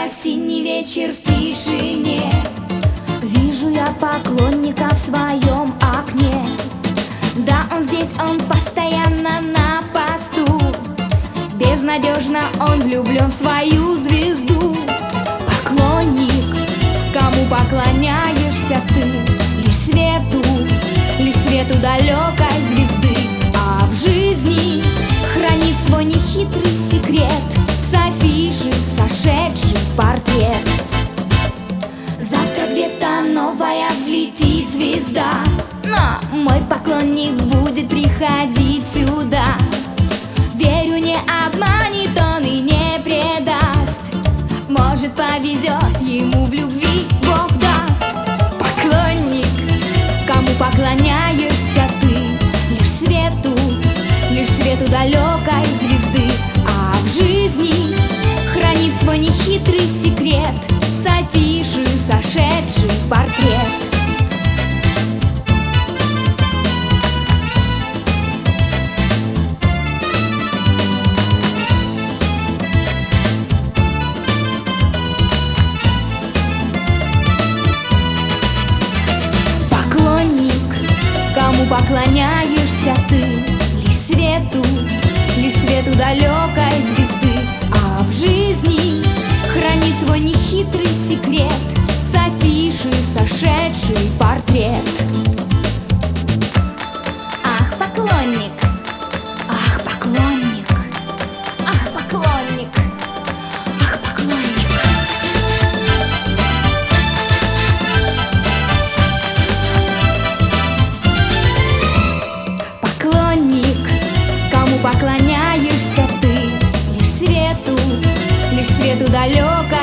осенний вечер в тишине. Вижу я поклонника в своем окне. Да, он здесь, он постоянно на посту. Безнадежно он влюблен в свою звезду. Поклонник, кому поклоняешься ты? Лишь свету далекой звезды. А в жизни хранит свой нехитрый секрет с афиши сошедший портрет. Завтра где-то новая взлетит звезда, но мой поклонник будет приходить сюда. Верю, не обманет он и не предаст. Может, повезет ему в любви, Бог даст. Поклонник, кому поклоняешься ты? Лишь свету далекой звезды. А в жизни хранит свой нехитрый секрет с афиши сошедший портрет. Кому поклоняешься ты? Лишь свету далекой звезды. А в жизни хранит свой нехитрый секрет с афиши сошедший портрет. Ах, поклонник! Ах, поклонник! Ах, поклонник! Ах, поклонник! Кому поклоняешься ты? Лишь свету далекой